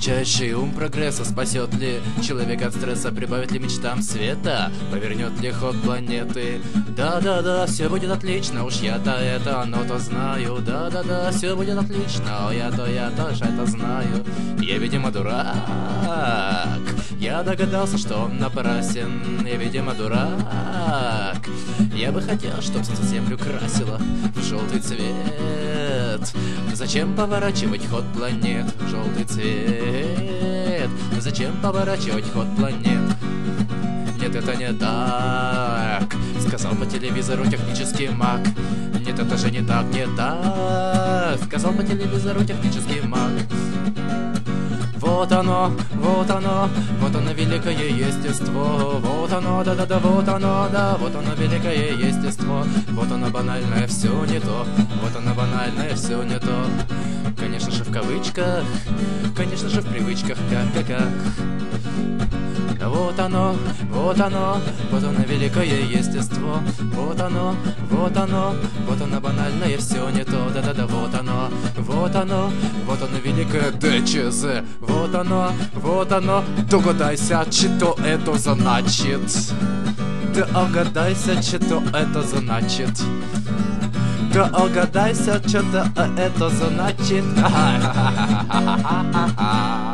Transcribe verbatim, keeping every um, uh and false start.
Высочайший ум прогресса спасет ли человека от стресса, прибавит ли мечтам света, повернет ли ход планеты? Да-да-да, все будет отлично, уж я-то это, оно-то знаю. Да-да-да, все будет отлично, я-то, я тоже это знаю. Я, видимо, дурак, я догадался, что он напрасен. Я, видимо, дурак, я бы хотел, чтоб солнце землю красило в желтый цвет. Зачем поворачивать ход планет в желтый цвет? Зачем поворачивать ход планет? Нет, это не так, сказал по телевизору технический маг. Нет, это же не так, не так, сказал по телевизору технический маг. Вот оно, вот оно, вот оно великое естество. Вот оно, да-да-да, вот оно, да, вот оно великое естество. Вот оно банальное, все не то. Вот оно банальное, все не то. Конечно же в кавычках, конечно же в привычках, как-как-как. Вот оно, вот оно, вот оно великое естество. Вот оно, вот оно, вот оно банальное, все не то. Да-да-да, вот оно, вот оно, вот оно великое ДЧЗ. Вот оно, вот оно, догадайся, что это значит. Догадайся, что это значит. Догадайся, что это значит.